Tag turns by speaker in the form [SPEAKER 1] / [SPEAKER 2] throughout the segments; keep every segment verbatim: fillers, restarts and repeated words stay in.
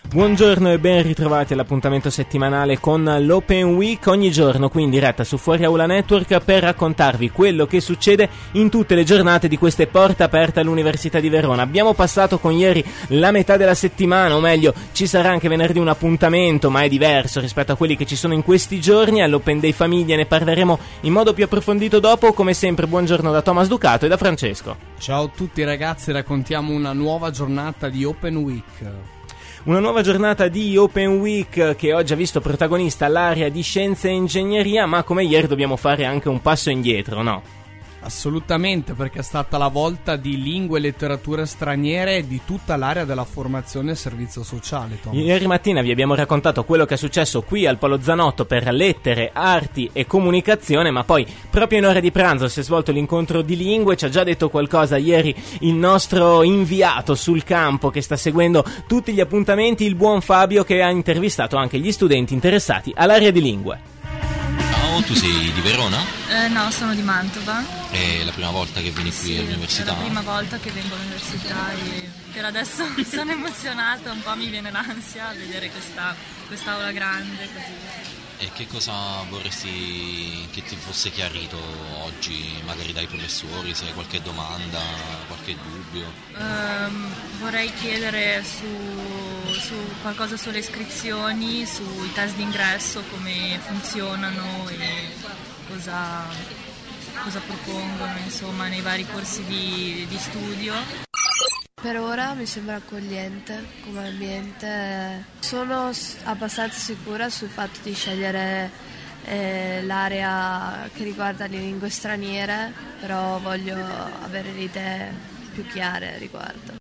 [SPEAKER 1] Buongiorno e ben ritrovati all'appuntamento settimanale con l'Open Week, ogni giorno qui in diretta su Fuori Aula Network per raccontarvi quello che succede in tutte le giornate di queste porte aperte all'Università di Verona. Abbiamo passato con ieri la metà della settimana, o meglio ci sarà anche venerdì un appuntamento, ma è diverso rispetto a quelli che ci sono in questi giorni. All'Open Day Famiglia ne parleremo in modo più approfondito dopo. Come sempre buongiorno da Thomas Ducato e da Francesco.
[SPEAKER 2] Ciao a tutti ragazzi, raccontiamo una nuova giornata di Open Week.
[SPEAKER 1] Una nuova giornata di Open Week che oggi ha visto protagonista l'area di Scienze e Ingegneria, ma come ieri dobbiamo fare anche un passo indietro, no?
[SPEAKER 2] Assolutamente, perché è stata la volta di lingue e letterature straniere e di tutta l'area della formazione e servizio sociale, Tom.
[SPEAKER 1] Ieri mattina vi abbiamo raccontato quello che è successo qui al Polo Zanotto per lettere, arti e comunicazione, ma poi proprio in ora di pranzo si è svolto l'incontro di lingue. Ci ha già detto qualcosa ieri il nostro inviato sul campo che sta seguendo tutti gli appuntamenti, il buon Fabio, che ha intervistato anche gli studenti interessati all'area di lingue.
[SPEAKER 3] Ciao, tu sei di Verona?
[SPEAKER 4] Eh, no, sono di Mantova.
[SPEAKER 3] È la prima volta che vieni qui
[SPEAKER 4] Sì,
[SPEAKER 3] all'università?
[SPEAKER 4] È la prima volta che vengo all'università e per adesso sono emozionata, un po' mi viene l'ansia a vedere questa quest'aula grande così.
[SPEAKER 3] E che cosa vorresti che ti fosse chiarito oggi, magari dai professori, se hai qualche domanda, qualche dubbio?
[SPEAKER 4] Um, vorrei chiedere su, su qualcosa sulle iscrizioni, sui test d'ingresso, come funzionano e cosa, cosa propongono, insomma, nei vari corsi di, di studio.
[SPEAKER 5] Per ora mi sembra accogliente come ambiente. Sono abbastanza sicura sul fatto di scegliere eh, l'area che riguarda le lingue straniere, però voglio avere le idee più chiare a riguardo.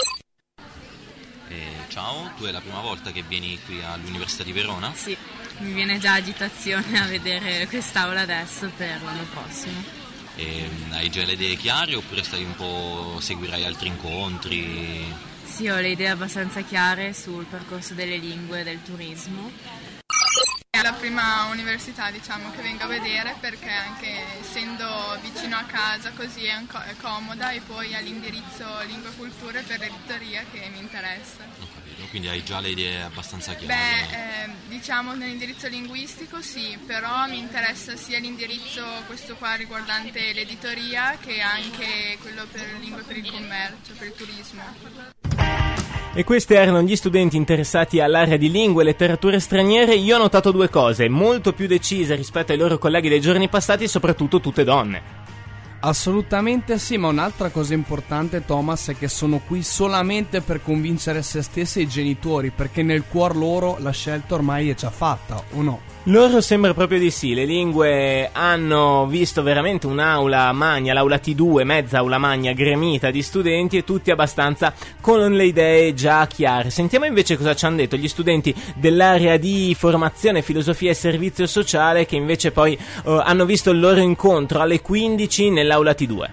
[SPEAKER 3] Eh, ciao, tu è la prima volta che vieni qui all'Università di Verona?
[SPEAKER 4] Sì, mi viene già agitazione a vedere quest'aula adesso per l'anno prossimo.
[SPEAKER 3] E, hai già le idee chiare oppure stai un po', seguirai altri incontri?
[SPEAKER 4] Sì, ho le idee abbastanza chiare sul percorso delle lingue e del turismo.
[SPEAKER 6] È la prima università, diciamo, che vengo a vedere, perché anche essendo vicino a casa così è, anco- è comoda, e poi all'indirizzo lingue e culture per l'editoria che mi interessa.
[SPEAKER 3] Ho capito, quindi hai già le idee abbastanza chiare?
[SPEAKER 6] Beh, eh, diciamo nell'indirizzo linguistico sì, però mi interessa sia l'indirizzo questo qua riguardante l'editoria che anche quello per lingue per il commercio, per il turismo.
[SPEAKER 1] E questi erano gli studenti interessati all'area di lingue e letterature straniere. Io ho notato due cose molto più decise rispetto ai loro colleghi dei giorni passati e soprattutto tutte donne.
[SPEAKER 2] Assolutamente sì, ma un'altra cosa importante, Thomas, è che sono qui solamente per convincere se stessi e i genitori, perché nel cuor loro la scelta ormai è già fatta, o no?
[SPEAKER 1] Loro sembra proprio di sì. Le lingue hanno visto veramente un'aula magna, l'aula T due, mezza aula magna gremita di studenti, e tutti abbastanza con le idee già chiare. Sentiamo invece cosa ci hanno detto gli studenti dell'area di formazione, filosofia e servizio sociale, che invece poi uh, hanno visto il loro incontro alle quindici nell'aula T due.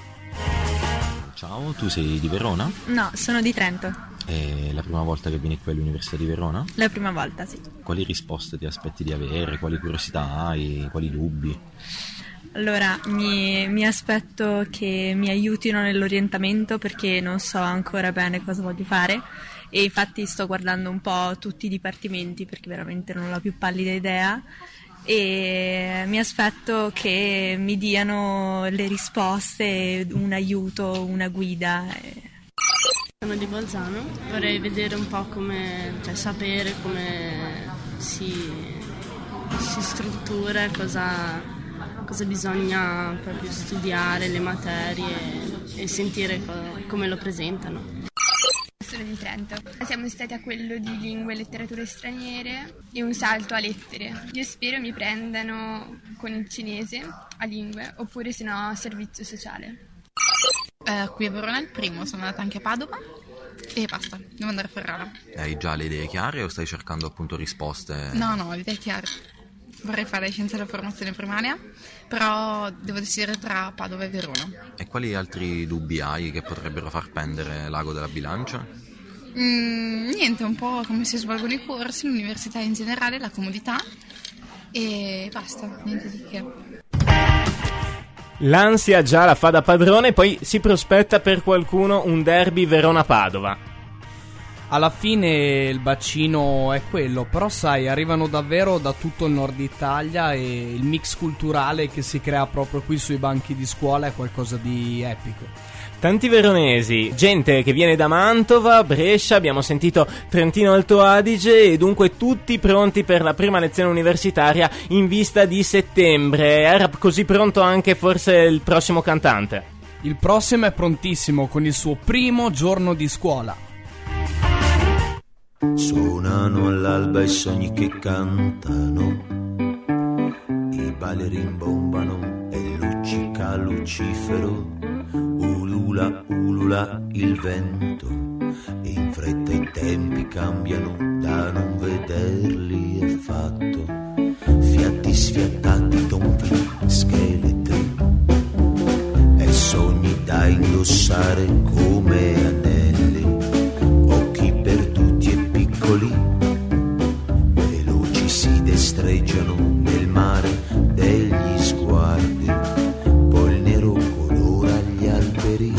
[SPEAKER 3] Ciao, tu sei di Verona?
[SPEAKER 7] No, sono di Trento.
[SPEAKER 3] È la prima volta che vieni qui all'Università di Verona?
[SPEAKER 7] La prima volta, sì.
[SPEAKER 3] Quali risposte ti aspetti di avere? Quali curiosità hai? Quali dubbi?
[SPEAKER 7] Allora, mi, mi aspetto che mi aiutino nell'orientamento, perché non so ancora bene cosa voglio fare, e infatti sto guardando un po' tutti i dipartimenti perché veramente non ho la più pallida idea, e mi aspetto che mi diano le risposte, un aiuto, una guida.
[SPEAKER 8] Sono di Bolzano, vorrei vedere un po' come, cioè sapere come si, si struttura, cosa, cosa bisogna proprio studiare, le materie, e sentire co- come lo presentano.
[SPEAKER 9] Sono di Trento. Siamo stati a quello di lingue e letterature straniere e un salto a lettere. Io spero mi prendano con il cinese a lingue, oppure se no servizio sociale.
[SPEAKER 10] Eh, qui a Verona è il primo, sono andata anche a Padova e basta, devo andare a Ferrara.
[SPEAKER 3] Hai già le idee chiare o stai cercando appunto risposte?
[SPEAKER 10] No, no, le idee chiare. Vorrei fare scienze della formazione primaria, però devo decidere tra Padova e Verona.
[SPEAKER 3] E quali altri dubbi hai che potrebbero far pendere l'ago della bilancia?
[SPEAKER 10] Mm, niente, un po' come si svolgono i corsi, l'università in generale, la comodità e basta, niente di che.
[SPEAKER 1] L'ansia già la fa da padrone, poi si prospetta per qualcuno un derby Verona-Padova.
[SPEAKER 2] Alla fine il bacino è quello, però sai, arrivano davvero da tutto il nord Italia e il mix culturale che si crea proprio qui sui banchi di scuola è qualcosa di epico.
[SPEAKER 1] Tanti veronesi, gente che viene da Mantova, Brescia, abbiamo sentito Trentino Alto Adige e dunque tutti pronti per la prima lezione universitaria in vista di settembre. Era così pronto anche forse il prossimo cantante?
[SPEAKER 2] Il prossimo è prontissimo con il suo primo giorno di scuola.
[SPEAKER 11] Suonano all'alba i sogni che cantano, i balli rimbombano e luccica Lucifero, ulula ulula il vento, e in fretta i tempi cambiano da non vederli affatto, fiati sfiatati, tonfi, scheletri e sogni da indossare come anelli, occhi perduti e piccoli, veloci si destreggiano nel mare degli sguardi, poi il nero colora gli alberi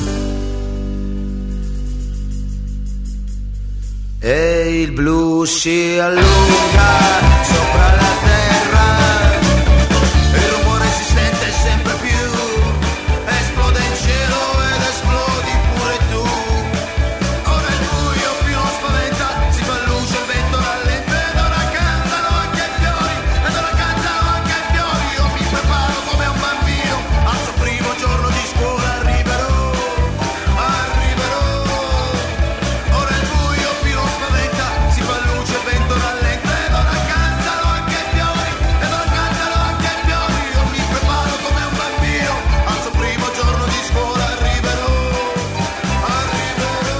[SPEAKER 11] e il blu si allunga sopra la terra, il rumore esistente è sempre più, esplode in cielo ed esplodi pure tu. Ora il buio più non spaventa, si fa luce, il vento rallenta ed ora cantano anche i fiori, ed ora cantano anche i fiori. Io mi preparo come un bambino al suo primo giorno di scuola, arriverò, arriverò. Ora il buio più non spaventa, si fa luce, il vento rallenta ed ora cantano anche i fiori, ed ora cantano anche i fiori. Io mi preparo come un bambino al suo primo giorno di scuola, arriverò, arriverò.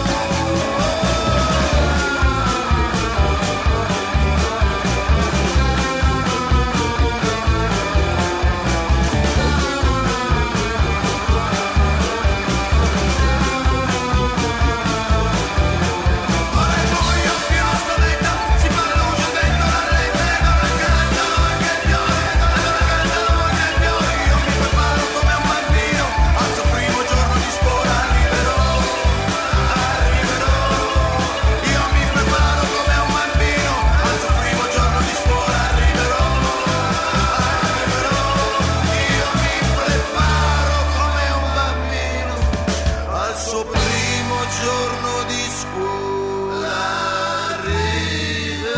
[SPEAKER 11] Ora il buio più non spaventa, si fa luce, il vento rallenta ed ora cantano anche i fiori, ed ora cantano anche i fiori. Io mi preparo come un bambino al suo primo giorno di scuola, arriverò, arriverò. Io mi preparo come un bambino al suo primo giorno di scuola, arriverò, arriverò. Io mi preparo come un bambino al suo primo giorno di scuola, arriverò.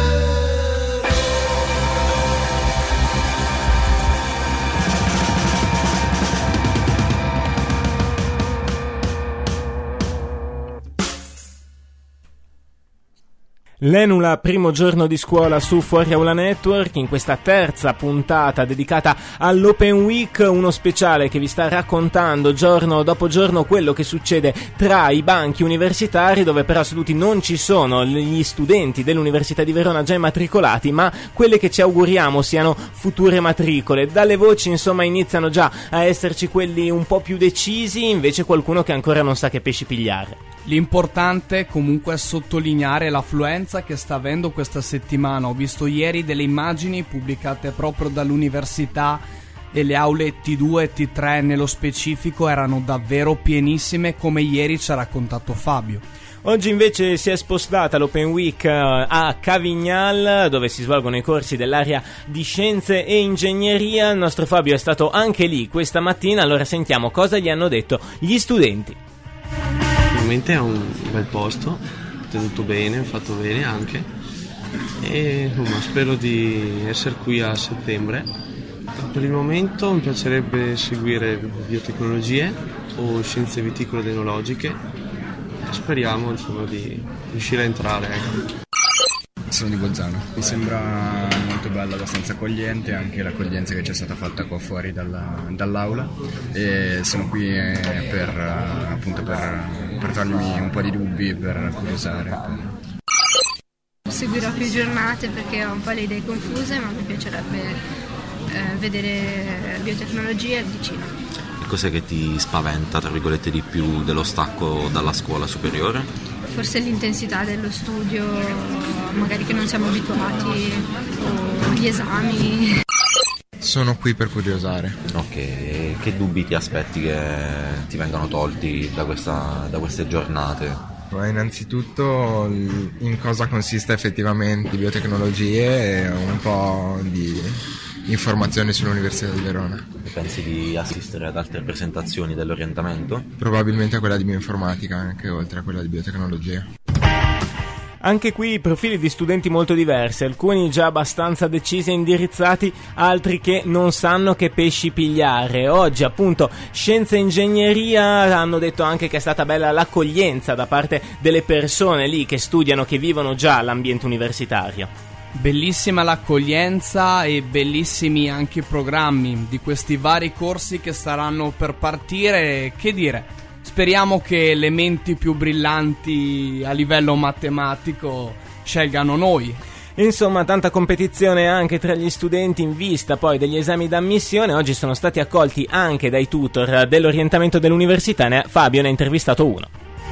[SPEAKER 1] L'Enula, primo giorno di scuola su Fuori Aula Network, in questa terza puntata dedicata all'Open Week, uno speciale che vi sta raccontando giorno dopo giorno quello che succede tra i banchi universitari, dove però seduti non ci sono gli studenti dell'Università di Verona già immatricolati, ma quelle che ci auguriamo siano future matricole. Dalle voci insomma iniziano già a esserci quelli un po' più decisi, invece qualcuno che ancora non sa che pesci pigliare.
[SPEAKER 2] L'importante comunque è sottolineare l'affluenza che sta avendo questa settimana. Ho visto ieri delle immagini pubblicate proprio dall'università e le aule T due e T tre nello specifico erano davvero pienissime, come ieri ci ha raccontato Fabio.
[SPEAKER 1] Oggi invece si è spostata l'Open Week a Cavignal, dove si svolgono i corsi dell'area di Scienze e Ingegneria. Il nostro Fabio è stato anche lì questa mattina, allora sentiamo cosa gli hanno detto gli studenti.
[SPEAKER 12] È un bel posto, tenuto bene, fatto bene anche, e insomma, spero di essere qui a settembre. Per il momento mi piacerebbe seguire biotecnologie o scienze viticolo-enologiche, speriamo insomma di riuscire a entrare, ecco.
[SPEAKER 13] Sono di Bolzano, mi sembra molto bello, abbastanza accogliente anche l'accoglienza che ci è stata fatta qua fuori dalla, dall'aula, e sono qui eh, per appunto per, per farmi un po' di dubbi, per curiosare.
[SPEAKER 9] Seguirò più giornate perché ho un po' le idee confuse, ma mi piacerebbe eh, vedere biotecnologie vicino.
[SPEAKER 3] Cos'è che ti spaventa, tra virgolette, di più dello stacco dalla scuola superiore?
[SPEAKER 9] Forse l'intensità dello studio, magari che non siamo abituati, o gli esami.
[SPEAKER 13] Sono qui per curiosare.
[SPEAKER 3] Ok, che dubbi ti aspetti che ti vengano tolti da, questa, da queste giornate?
[SPEAKER 14] Ma innanzitutto in cosa consiste effettivamente biotecnologie e un po' di informazioni sull'Università di Verona.
[SPEAKER 3] Pensi di assistere ad altre presentazioni dell'orientamento?
[SPEAKER 14] Probabilmente a quella di bioinformatica, anche oltre a quella di biotecnologia.
[SPEAKER 1] Anche qui profili di studenti molto diversi, alcuni già abbastanza decisi e indirizzati, altri che non sanno che pesci pigliare. Oggi appunto scienza e ingegneria hanno detto anche che è stata bella l'accoglienza da parte delle persone lì che studiano, che vivono già l'ambiente universitario.
[SPEAKER 2] Bellissima l'accoglienza e bellissimi anche i programmi di questi vari corsi che staranno per partire. Che dire? Speriamo che le menti più brillanti a livello matematico scelgano noi.
[SPEAKER 1] Insomma, tanta competizione anche tra gli studenti in vista poi degli esami d'ammissione. Oggi sono stati accolti anche dai tutor dell'orientamento dell'università. Fabio ne ha intervistato uno.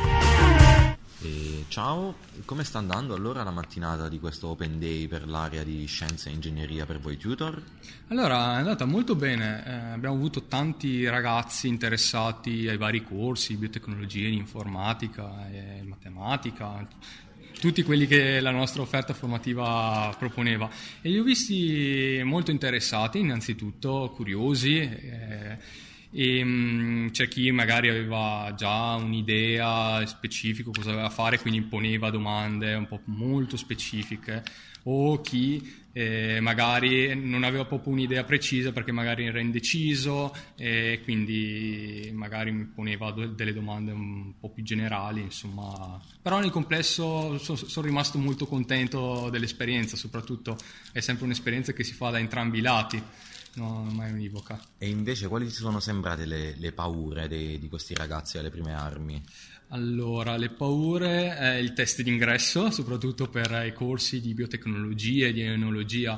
[SPEAKER 3] E ciao, come sta andando allora la mattinata di questo Open Day per l'area di scienza e ingegneria per voi tutor?
[SPEAKER 15] Allora, è andata molto bene, eh, abbiamo avuto tanti ragazzi interessati ai vari corsi, biotecnologie, informatica e matematica, tutti quelli che la nostra offerta formativa proponeva, e li ho visti molto interessati, innanzitutto curiosi, eh, e mh, c'è chi magari aveva già un'idea specifica cosa doveva fare, quindi poneva domande un po' molto specifiche, o chi eh, magari non aveva proprio un'idea precisa perché magari era indeciso e quindi magari mi poneva do- delle domande un po' più generali, insomma. Però nel complesso so- sono rimasto molto contento dell'esperienza, soprattutto è sempre un'esperienza che si fa da entrambi i lati. No, non mai univoca.
[SPEAKER 3] E invece quali ti sono sembrate le, le paure dei, di questi ragazzi alle prime armi?
[SPEAKER 15] Allora, le paure è il test d'ingresso, soprattutto per i corsi di biotecnologia e di enologia.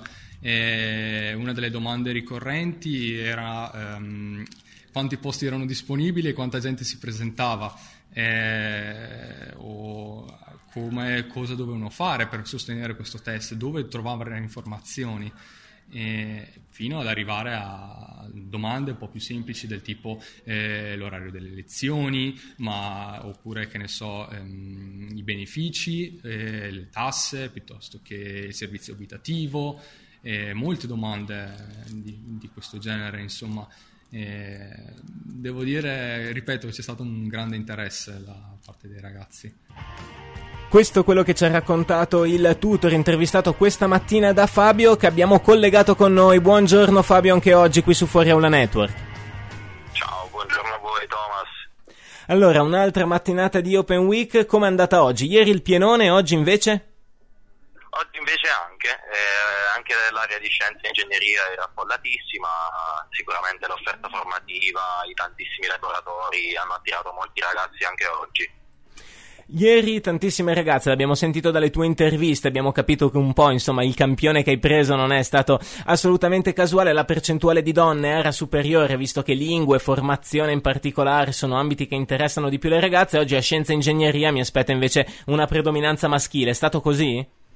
[SPEAKER 15] E una delle domande ricorrenti era um, quanti posti erano disponibili e quanta gente si presentava, e, o come, cosa dovevano fare per sostenere questo test, dove trovavano le informazioni. E fino ad arrivare a domande un po' più semplici del tipo eh, l'orario delle lezioni, ma oppure che ne so ehm, i benefici, eh, le tasse, piuttosto che il servizio abitativo, eh, molte domande di, di questo genere, insomma. Eh, devo dire, ripeto, c'è stato un grande interesse da parte dei ragazzi.
[SPEAKER 1] Questo è quello che ci ha raccontato il tutor intervistato questa mattina da Fabio, che abbiamo collegato con noi. Buongiorno Fabio, anche oggi qui su Fuori Aula Network.
[SPEAKER 16] Ciao, buongiorno a voi Thomas.
[SPEAKER 1] Allora, un'altra mattinata di Open Week, com'è andata oggi? Ieri il pienone, oggi invece?
[SPEAKER 16] Oggi invece anche, eh, anche l'area di scienza e ingegneria era affollatissima, sicuramente l'offerta formativa, i tantissimi laboratori hanno attirato molti ragazzi anche oggi.
[SPEAKER 1] Ieri tantissime ragazze, l'abbiamo sentito dalle tue interviste, abbiamo capito che un po', insomma, il campione che hai preso non è stato assolutamente casuale, la percentuale di donne era superiore, visto che lingue, formazione in particolare sono ambiti che interessano di più le ragazze. Oggi a scienza e ingegneria mi aspetta invece una predominanza maschile, è stato così?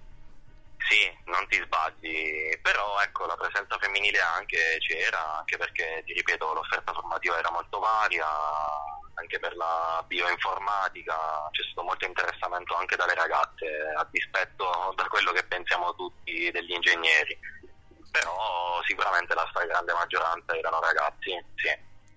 [SPEAKER 16] Sì, non ti sbagli, però ecco, la presenza femminile anche c'era, anche perché, ti ripeto, l'offerta formativa era molto varia. Anche per la bioinformatica c'è stato molto interessamento anche dalle ragazze, a dispetto da quello che pensiamo tutti degli ingegneri, però sicuramente la stragrande maggioranza erano ragazzi, sì.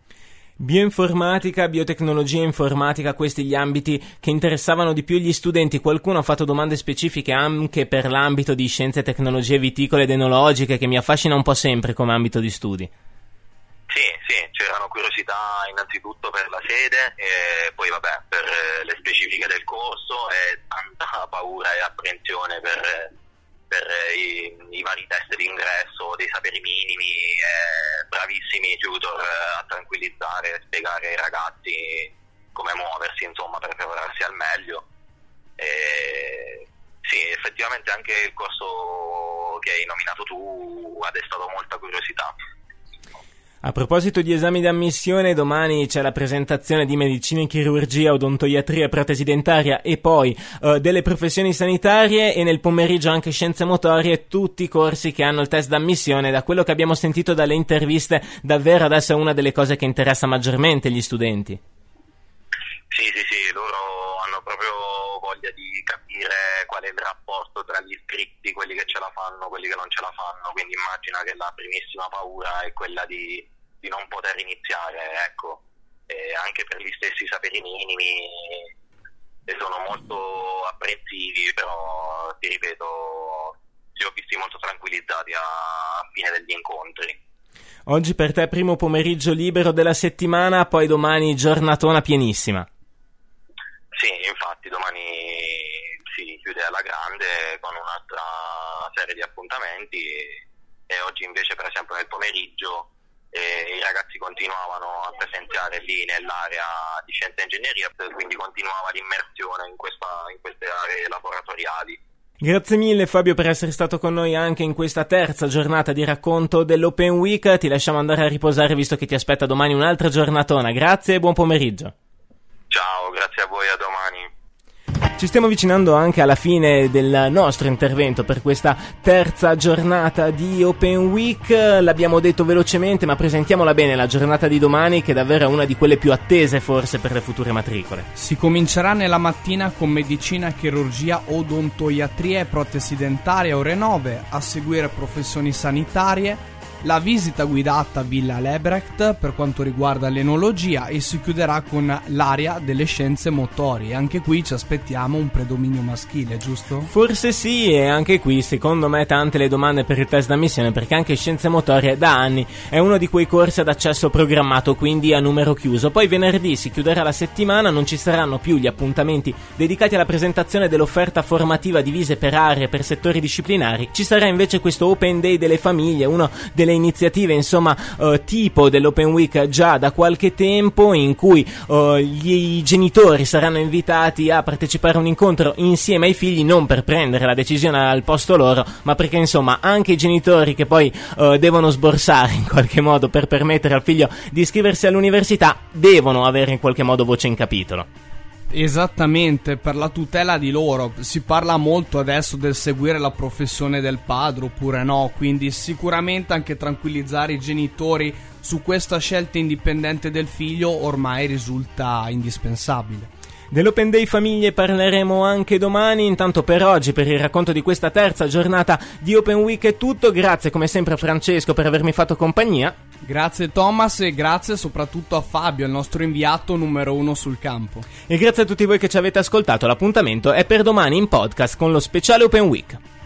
[SPEAKER 1] Bioinformatica, biotecnologia informatica, questi gli ambiti che interessavano di più gli studenti. Qualcuno ha fatto domande specifiche anche per l'ambito di scienze e tecnologie viticole ed enologiche, che mi affascina un po' sempre come ambito di studi.
[SPEAKER 16] Sì, sì, c'erano curiosità innanzitutto per la sede e poi vabbè per le specifiche del corso e tanta paura e apprensione per, per i, i vari test d'ingresso, dei saperi minimi, e bravissimi tutor a tranquillizzare e spiegare ai ragazzi come muoversi, insomma, per prepararsi al meglio. E sì, effettivamente anche il corso che hai nominato tu ha destato molta curiosità.
[SPEAKER 1] A proposito di esami d'ammissione, domani c'è la presentazione di medicina e chirurgia, odontoiatria e protesi dentaria e poi uh, delle professioni sanitarie, e nel pomeriggio anche scienze motorie, tutti i corsi che hanno il test d'ammissione. Da quello che abbiamo sentito dalle interviste, davvero adesso è una delle cose che interessa maggiormente gli studenti.
[SPEAKER 16] Sì, sì, sì, loro hanno proprio qual è il rapporto tra gli iscritti, quelli che ce la fanno, quelli che non ce la fanno, quindi immagina che la primissima paura è quella di, di non poter iniziare, ecco, e anche per gli stessi saperi minimi e sono molto apprensivi, però ti ripeto, li ho visti molto tranquillizzati a, a fine degli incontri.
[SPEAKER 1] Oggi per te primo pomeriggio libero della settimana, poi domani giornatona pienissima.
[SPEAKER 16] Sì, infatti domani si chiude alla grande con un'altra serie di appuntamenti e oggi invece per esempio nel pomeriggio eh, i ragazzi continuavano a presenziare lì nell'area di scienza e ingegneria, quindi continuava l'immersione in, questa, in queste aree laboratoriali.
[SPEAKER 1] Grazie mille Fabio per essere stato con noi anche in questa terza giornata di racconto dell'Open Week. Ti lasciamo andare a riposare visto che ti aspetta domani un'altra giornatona. Grazie e buon pomeriggio.
[SPEAKER 16] Ciao, grazie a voi, a domani.
[SPEAKER 1] Ci stiamo avvicinando anche alla fine del nostro intervento per questa terza giornata di Open Week. L'abbiamo detto velocemente, ma presentiamola bene la giornata di domani, che è davvero una di quelle più attese forse per le future matricole.
[SPEAKER 2] Si comincerà nella mattina con medicina, chirurgia, odontoiatria e protesi dentaria ore nove, a seguire professioni sanitarie, la visita guidata a Villa Lebrecht per quanto riguarda l'enologia e si chiuderà con l'area delle scienze motorie. Anche qui ci aspettiamo un predominio maschile, giusto?
[SPEAKER 1] Forse sì, e anche qui secondo me tante le domande per il test d'ammissione, perché anche scienze motorie da anni è uno di quei corsi ad accesso programmato, quindi a numero chiuso. Poi venerdì si chiuderà la settimana, non ci saranno più gli appuntamenti dedicati alla presentazione dell'offerta formativa divise per aree e per settori disciplinari. Ci sarà invece questo Open Day delle famiglie, uno delle iniziative insomma uh, tipo dell'Open Week già da qualche tempo, in cui uh, gli genitori saranno invitati a partecipare a un incontro insieme ai figli, non per prendere la decisione al posto loro, ma perché insomma anche i genitori che poi uh, devono sborsare in qualche modo per permettere al figlio di iscriversi all'università devono avere in qualche modo voce in capitolo.
[SPEAKER 2] Esattamente, per la tutela di loro. Si parla molto adesso del seguire la professione del padre oppure no, quindi sicuramente anche tranquillizzare i genitori su questa scelta indipendente del figlio ormai risulta indispensabile.
[SPEAKER 1] Dell'Open Day Famiglie parleremo anche domani. Intanto per oggi, per il racconto di questa terza giornata di Open Week è tutto. Grazie come sempre a Francesco per avermi fatto compagnia.
[SPEAKER 2] Grazie Thomas e grazie soprattutto a Fabio, il nostro inviato numero uno sul campo.
[SPEAKER 1] E grazie a tutti voi che ci avete ascoltato. L'appuntamento è per domani in podcast con lo speciale Open Week.